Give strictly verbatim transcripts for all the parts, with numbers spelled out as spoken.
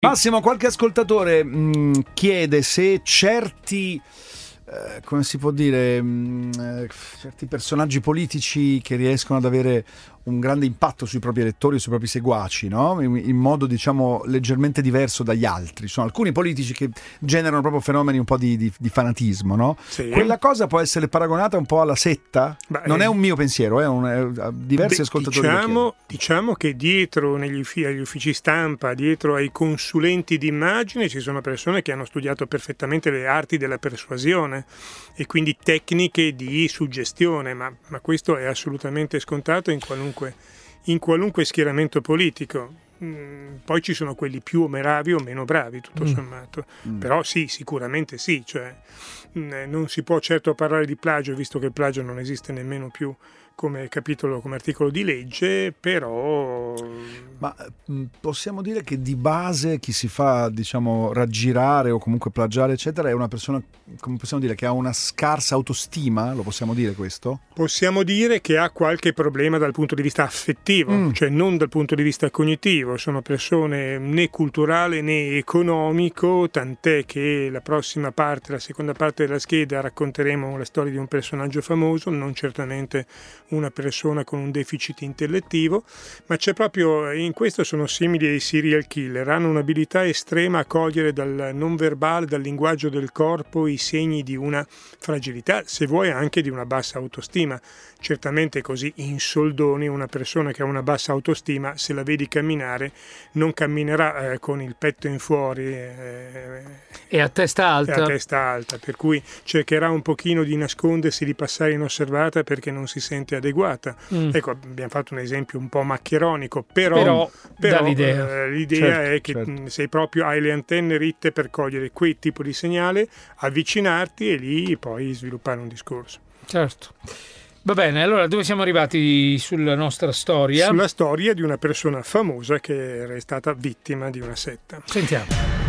Massimo, qualche ascoltatore mh, chiede se certi, eh, come si può dire, mh, certi personaggi politici che riescono ad avere un grande impatto sui propri elettori e sui propri seguaci, no? in, in modo diciamo leggermente diverso dagli altri. Sono alcuni politici che generano proprio fenomeni un po' di, di, di fanatismo, no? Sì. Quella cosa può essere paragonata un po' alla setta? Beh, non è un mio pensiero, è un, è, diversi beh, ascoltatori diciamo, diciamo che dietro negli uffici, agli uffici stampa, dietro ai consulenti d'immagine ci sono persone che hanno studiato perfettamente le arti della persuasione e quindi tecniche di suggestione, ma, ma questo è assolutamente scontato in qualunque in qualunque schieramento politico. Mm, poi ci sono quelli più bravi o meno bravi, tutto Mm. sommato. Mm. Però sì, sicuramente sì. Cioè, mm, non si può certo parlare di plagio, visto che il plagio non esiste nemmeno più come capitolo, come articolo di legge, però... Ma mh, possiamo dire che di base chi si fa, diciamo, raggirare o comunque plagiare, eccetera, è una persona, come possiamo dire, che ha una scarsa autostima? Lo possiamo dire questo? Possiamo dire che ha qualche problema dal punto di vista affettivo, Mm. cioè non dal punto di vista cognitivo. Sono persone né culturale né economico, tant'è che la prossima parte, la seconda parte della scheda, racconteremo la storia di un personaggio famoso, non certamente una persona con un deficit intellettivo, ma c'è proprio, in questo sono simili ai serial killer, hanno un'abilità estrema a cogliere dal non verbale, dal linguaggio del corpo, i segni di una fragilità, se vuoi anche di una bassa autostima. Certamente così in soldoni una persona che ha una bassa autostima, se la vedi camminare, non camminerà eh, con il petto in fuori eh, e a testa alta. e a testa alta, per cui cercherà un pochino di nascondersi, di passare inosservata perché non si sente adeguata. Mm. Ecco, abbiamo fatto un esempio un po' maccheronico, però, Però, però, dà l'idea. eh, l'idea Certo, è che certo. mh, sei proprio, hai le antenne ritte per cogliere quel tipo di segnale, avvicinarti e lì poi sviluppare un discorso. Certo. Va bene, allora dove siamo arrivati sulla nostra storia? Sulla storia di una persona famosa che è stata vittima di una setta. Sentiamo.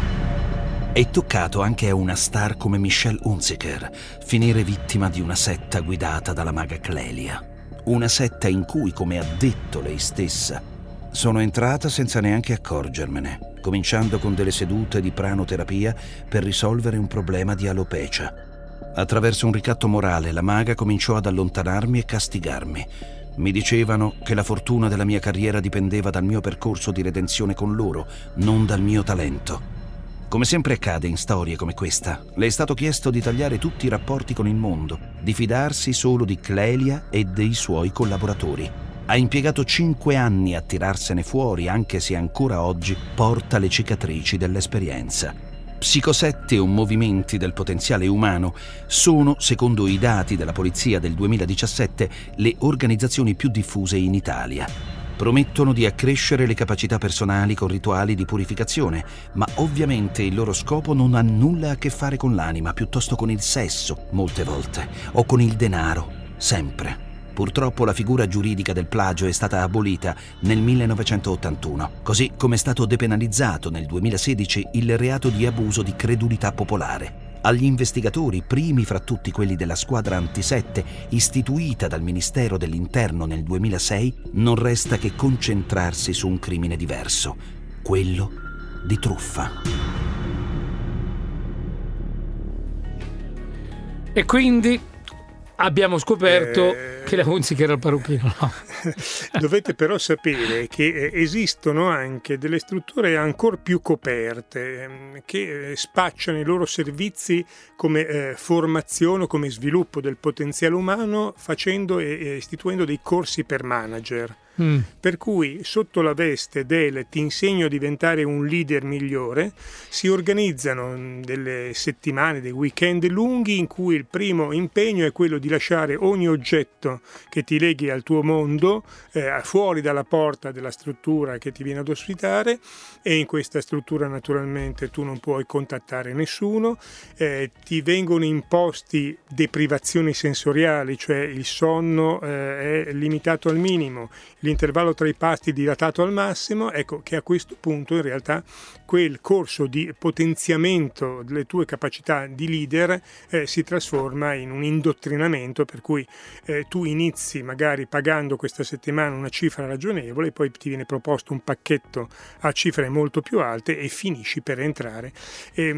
È toccato anche a una star come Michelle Hunziker finire vittima di una setta guidata dalla maga Clelia. Una setta in cui, come ha detto lei stessa, sono entrata senza neanche accorgermene, cominciando con delle sedute di pranoterapia per risolvere un problema di alopecia. Attraverso un ricatto morale, la maga cominciò ad allontanarmi e castigarmi. Mi dicevano che la fortuna della mia carriera dipendeva dal mio percorso di redenzione con loro, non dal mio talento. Come sempre accade in storie come questa, le è stato chiesto di tagliare tutti i rapporti con il mondo, di fidarsi solo di Clelia e dei suoi collaboratori. Ha impiegato cinque anni a tirarsene fuori, anche se ancora oggi porta le cicatrici dell'esperienza. Psicosette o movimenti del potenziale umano sono, secondo i dati della polizia del duemiladiciassette, le organizzazioni più diffuse in Italia. Promettono di accrescere le capacità personali con rituali di purificazione, ma ovviamente il loro scopo non ha nulla a che fare con l'anima, piuttosto con il sesso, molte volte, o con il denaro, sempre. Purtroppo la figura giuridica del plagio è stata abolita nel millenovecentottantuno, così come è stato depenalizzato nel duemilasedici il reato di abuso di credulità popolare. Agli investigatori, primi fra tutti quelli della squadra antisette, istituita dal Ministero dell'Interno nel duemilasei, non resta che concentrarsi su un crimine diverso, quello di truffa. E quindi abbiamo scoperto Eh, che la Hunziker era il parrucchino, no? Dovete però sapere che eh, esistono anche delle strutture ancora più coperte ehm, che eh, spacciano i loro servizi come eh, formazione o come sviluppo del potenziale umano, facendo e, e istituendo dei corsi per manager. Mm. Per cui sotto la veste del ti insegno a diventare un leader migliore si organizzano delle settimane, dei weekend lunghi in cui il primo impegno è quello di lasciare ogni oggetto che ti leghi al tuo mondo eh, fuori dalla porta della struttura che ti viene ad ospitare, e in questa struttura naturalmente tu non puoi contattare nessuno, eh, ti vengono imposti deprivazioni sensoriali, cioè il sonno eh, è limitato al minimo, l'intervallo tra i pasti dilatato al massimo, ecco che a questo punto in realtà quel corso di potenziamento delle tue capacità di leader eh, si trasforma in un indottrinamento, per cui eh, tu inizi magari pagando questa settimana una cifra ragionevole, poi ti viene proposto un pacchetto a cifre molto più alte e finisci per entrare. E,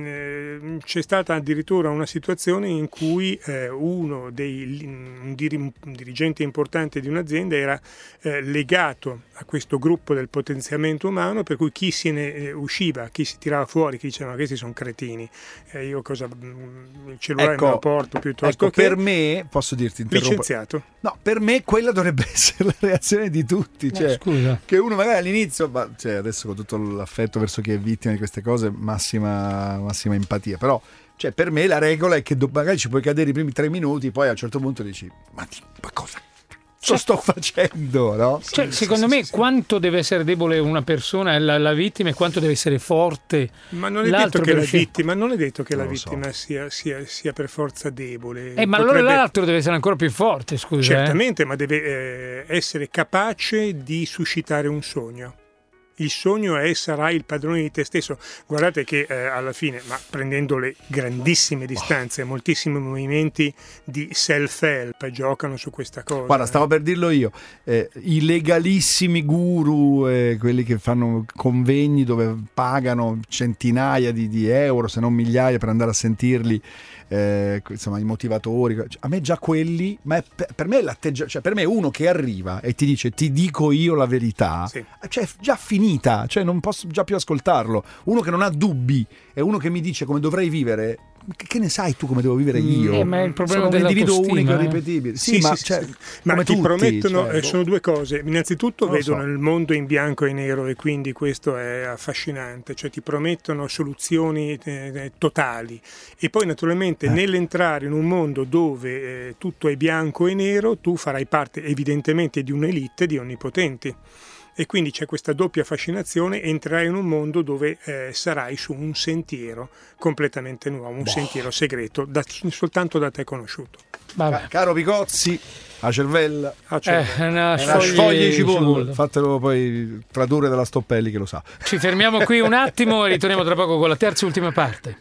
mh, c'è stata addirittura una situazione in cui eh, uno dei un, dir- un dirigente importante di un'azienda era eh, legato a questo gruppo del potenziamento umano, per cui chi se ne eh, usciva, chi si tirava fuori, chi diceva ma questi sono cretini, eh, io cosa il cellulare ecco, me lo porto piuttosto ecco, che per me, posso dirti, licenziato. No, per me quella dovrebbe essere la reazione di tutti, cioè, scusa. che uno magari all'inizio, ma, cioè, adesso con tutto l'affetto verso chi è vittima di queste cose, massima, massima empatia, però cioè, per me la regola è che do- magari ci puoi cadere i primi tre minuti, poi a un certo punto dici ma, ti, ma cosa Lo sto facendo, no? Cioè, Sì, secondo sì, me sì, sì. quanto deve essere debole una persona, la, la vittima, e quanto deve essere forte Ma non è l'altro detto che per la uscire- vittima, non è detto che Non la lo so. vittima sia, sia, sia per forza debole. Eh, ma allora Potrebbe- l'altro deve essere ancora più forte, scusa. eh. Certamente, ma deve eh, essere capace di suscitare un sogno. Il sogno è sarai il padrone di te stesso. Guardate che eh, alla fine, ma prendendo le grandissime distanze, moltissimi movimenti di self-help giocano su questa cosa. Guarda, stavo per dirlo io, eh, i legalissimi guru, eh, quelli che fanno convegni dove pagano centinaia di, di euro, se non migliaia, per andare a sentirli, eh, insomma, i motivatori. A me già quelli, ma è, per, per me è l'atteggiamento, cioè per me uno che arriva e ti dice ti dico io la verità, Sì. cioè già finita, cioè non posso già più ascoltarlo. Uno che non ha dubbi è uno che mi dice come dovrei vivere. Che, che ne sai tu come devo vivere io? Eh, ma è il problema Sono un individuo dell'autostima, unico e eh. irripetibile. Sì, Sì, ma, sì, cioè, sì. Ma come ti tutti, promettono, cioè, eh, boh. sono due cose. Innanzitutto Non lo vedono so. il mondo in bianco e nero e quindi questo è affascinante, cioè ti promettono soluzioni eh, eh, totali e poi naturalmente Eh. nell'entrare in un mondo dove eh, tutto è bianco e nero tu farai parte evidentemente di un'elite di onnipotenti. E quindi c'è questa doppia fascinazione, entrerai in un mondo dove eh, sarai su un sentiero completamente nuovo, un Boh. sentiero segreto, da- soltanto da te conosciuto. Vabbè. Ca- Caro Picozzi, a cervella, Ah, cioè, Eh, una è una sfoglia sfoglia di cipolla. cipolla. Fatelo poi tradurre dalla Stoppelli che lo sa. Ci fermiamo qui un attimo e ritorniamo tra poco con la terza e ultima parte.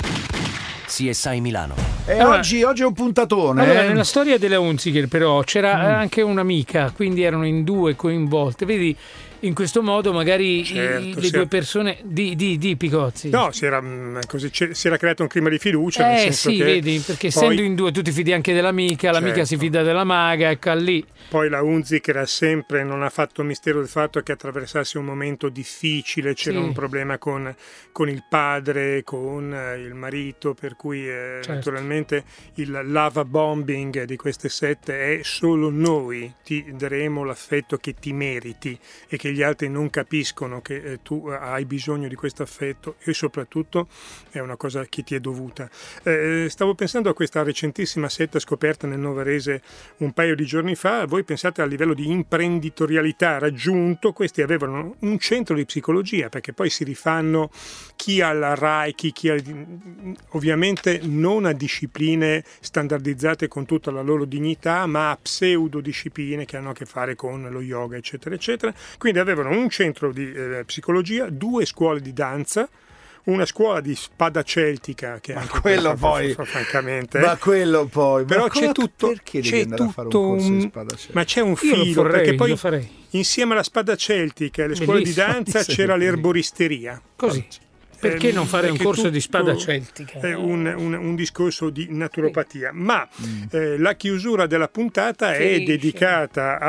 C S I Milano. E Allora- oggi, oggi è un puntatone. Allora, eh? nella storia della Hunziker però c'era eh, anche un'amica, quindi erano in due coinvolte. Vedi, in questo modo magari i- Certo, le sì. due persone di, di, di Picozzi. no, si era, mh, così, c'è- si era creato un clima di fiducia. nel Eh senso sì, che vedi, perché poi, essendo in due tu ti fidi anche dell'amica, l'amica Certo. si fida della maga, ecco lì. poi la Hunziker era sempre, non ha fatto mistero del fatto che attraversasse un momento difficile, c'era Sì. un problema con, con il padre, con eh, il marito, per cui eh, Certo. naturalmente il lava bombing di queste sette è solo noi ti daremo l'affetto che ti meriti e che gli altri non capiscono che eh, tu hai bisogno di questo affetto e soprattutto è una cosa che ti è dovuta. Eh, stavo pensando a questa recentissima setta scoperta nel Novarese un paio di giorni fa. Voi pensate al livello di imprenditorialità raggiunto, questi avevano un centro di psicologia, perché poi si rifanno chi alla Reiki, chi al- ovviamente non a discipline standardizzate con tutta la loro dignità, ma a pseudodiscipline che hanno a che fare con lo yoga, eccetera, eccetera. Quindi avevano un centro di eh, psicologia, due scuole di danza, una scuola di spada celtica che Ma anche quello questa, poi- fa- fa- francamente Ma quello poi. però ma c'è come- tutto, Perché devi c'è andare a fare un tutto corso di un- spada celtica? ma c'è un Io lo filo, vorrei, perché poi lo farei. insieme alla spada celtica e alle scuole di Bellissimo. danza c'era l'erboristeria. Così. Perché Eh, non fare un perché corso di tutto spada celtica? È un, un- un discorso di naturopatia, ma eh, la chiusura della puntata è Finisce. dedicata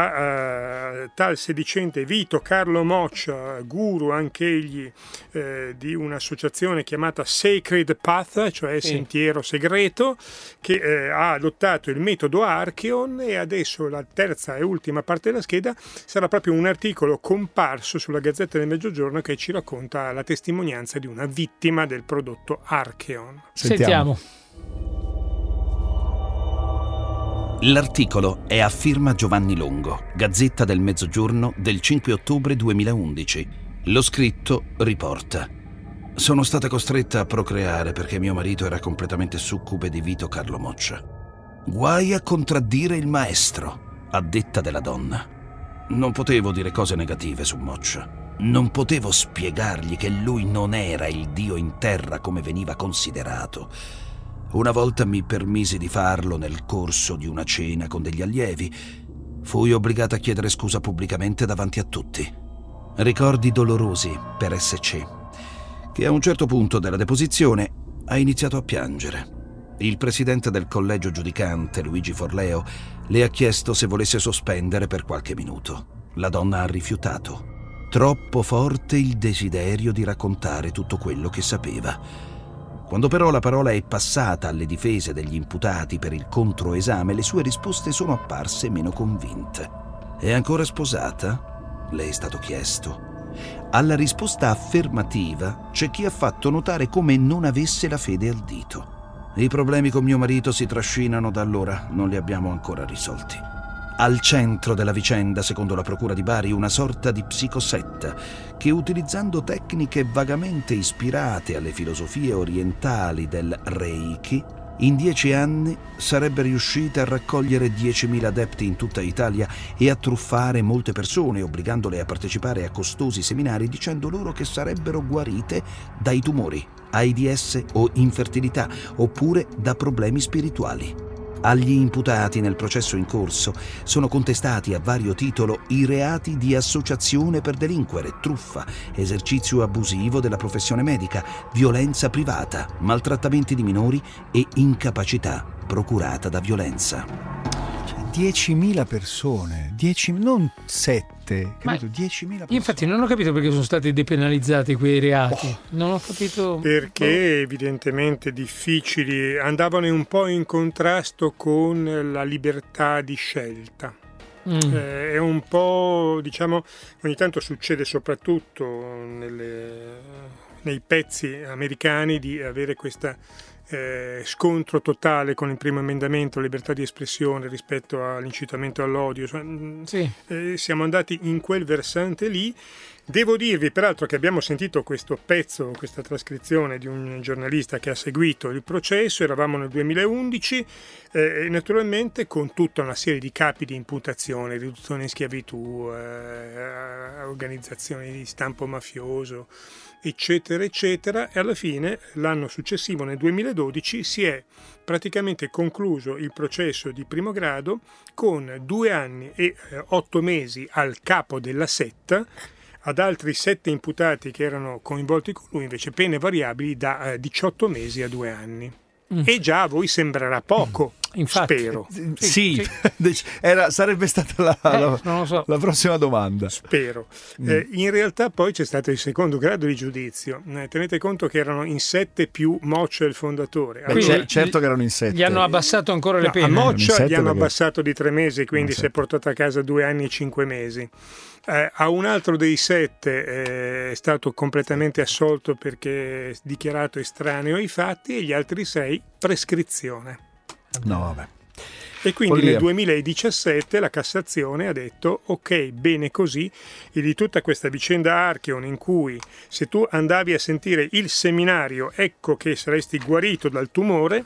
a, a tal sedicente Vito Carlo Moccia, guru anch'egli eh, di un'associazione chiamata Sacred Path, cioè Sì. Sentiero Segreto, che eh, ha adottato il metodo Archeon, e adesso la terza e ultima parte della scheda sarà proprio un articolo comparso sulla Gazzetta del Mezzogiorno che ci racconta la testimonianza di una vittima del prodotto Archeon. Sentiamo. L'articolo è a firma Giovanni Longo, Gazzetta del Mezzogiorno del cinque ottobre duemilaundici. Lo scritto riporta: sono stata costretta a procreare perché mio marito era completamente succube di Vito Carlo Moccia. Guai a contraddire il maestro, a detta della donna. Non potevo dire cose negative su Mocha. Non potevo spiegargli che lui non era il dio in terra come veniva considerato. Una volta mi permisi di farlo nel corso di una cena con degli allievi. Fui obbligata a chiedere scusa pubblicamente davanti a tutti. Ricordi dolorosi per S C, che a un certo punto della deposizione ha iniziato a piangere. Il presidente del collegio giudicante, Luigi Forleo, le ha chiesto se volesse sospendere per qualche minuto. La donna ha rifiutato. Troppo forte il desiderio di raccontare tutto quello che sapeva. Quando però la parola è passata alle difese degli imputati per il controesame, le sue risposte sono apparse meno convinte. È ancora sposata? Le è stato chiesto. Alla risposta affermativa c'è chi ha fatto notare come non avesse la fede al dito. I problemi con mio marito si trascinano da allora, non li abbiamo ancora risolti. Al centro della vicenda, secondo la procura di Bari, una sorta di psicosetta che, utilizzando tecniche vagamente ispirate alle filosofie orientali del Reiki, in dieci anni sarebbe riuscita a raccogliere diecimila adepti in tutta Italia e a truffare molte persone, obbligandole a partecipare a costosi seminari dicendo loro che sarebbero guarite dai tumori, AIDS o infertilità, oppure da problemi spirituali. Agli imputati nel processo in corso sono contestati a vario titolo i reati di associazione per delinquere, truffa, esercizio abusivo della professione medica, violenza privata, maltrattamenti di minori e incapacità procurata da violenza. diecimila persone, dieci, non sette, capito? diecimila persone. Infatti non ho capito perché sono stati depenalizzati quei reati. Oh. Non ho capito. Perché oh. evidentemente difficili, andavano un po' in contrasto con la libertà di scelta. Mm. Eh, è un po', diciamo, ogni tanto succede soprattutto nelle, nei pezzi americani di avere questa Eh, scontro totale con il primo emendamento, libertà di espressione rispetto all'incitamento all'odio. Sì. Eh, siamo andati in quel versante lì. Devo dirvi peraltro che abbiamo sentito questo pezzo, questa trascrizione di un giornalista che ha seguito il processo, eravamo nel duemilaundici, eh, naturalmente con tutta una serie di capi di imputazione, riduzione in schiavitù, eh, organizzazioni di stampo mafioso, eccetera eccetera, e alla fine l'anno successivo, nel duemiladodici, si è praticamente concluso il processo di primo grado con due anni e eh, otto mesi al capo della setta. Ad altri sette imputati che erano coinvolti con lui invece pene variabili da eh, diciotto mesi a due anni. Mm. E già a voi sembrerà poco. Infatti, spero. Sì, sì. Era, sarebbe stata la, eh, la, non lo so. la prossima domanda. Spero. Mm. Eh, in realtà poi c'è stato il secondo grado di giudizio. Eh, tenete conto che erano in sette più Mocha il fondatore. Beh, allora, certo che erano in sette. Gli hanno abbassato ancora le no, pene. A Mocha gli hanno perché... abbassato di tre mesi, quindi si è portato a casa due anni e cinque mesi. Eh, a un altro dei sette eh, è stato completamente assolto perché dichiarato estraneo ai fatti, e gli altri sei prescrizione. No, vabbè. E quindi Follia. nel duemiladiciassette la Cassazione ha detto ok, bene così, e di tutta questa vicenda Archeon, in cui se tu andavi a sentire il seminario ecco che saresti guarito dal tumore,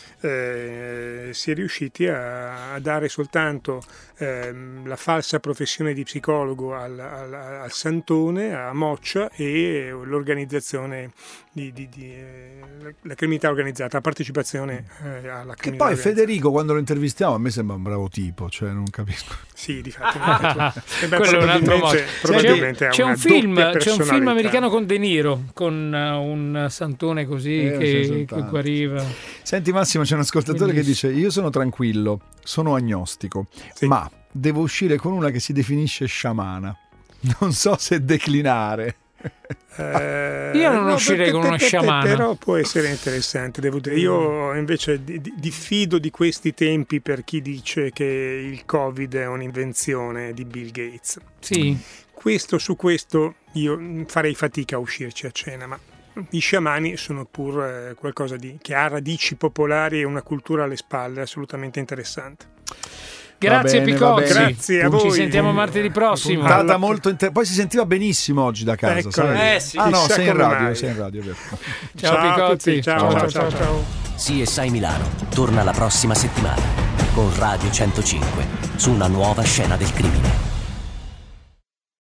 Eh, si è riusciti a, a dare soltanto eh, la falsa professione di psicologo al, al, al Santone, a Mocha, e l'organizzazione di, di, di eh, la criminalità organizzata, la partecipazione eh, alla criminalità. Che poi organizzata. Federico, quando lo intervistiamo, a me sembra un bravo tipo, cioè non capisco. Sì, di fatto. Ah, eh beh, quello è un altro modo. Probabilmente c'è, ha una un film, c'è un film personalità. americano con De Niro, con uh, un Santone così Eh, che, che guariva. Senti Massimo, c'è un ascoltatore Bellissimo. che dice: io sono tranquillo, sono agnostico, sì. ma devo uscire con una che si definisce sciamana. Non so se declinare. Eh, io non no, uscirei con uno sciamano, però può essere interessante, devo dire. Io invece diffido di questi tempi per chi dice che il Covid è un'invenzione di Bill Gates. Sì. Questo su questo io farei fatica a uscirci a cena, ma i sciamani sono pur eh, qualcosa di, che ha radici popolari e una cultura alle spalle assolutamente interessante. Grazie bene, Picozzi, grazie a voi. Ci sentiamo martedì prossimo. Puntata molto inter... Poi si sentiva benissimo oggi da casa. Ecco, sai? Eh, sì. Ah no, Chissà sei in come radio, mai. sei in radio. Vero. Ciao, ciao Picozzi, ciao ciao ciao, ciao, ciao, ciao. C S I Milano torna la prossima settimana con Radio centocinque su una nuova scena del crimine.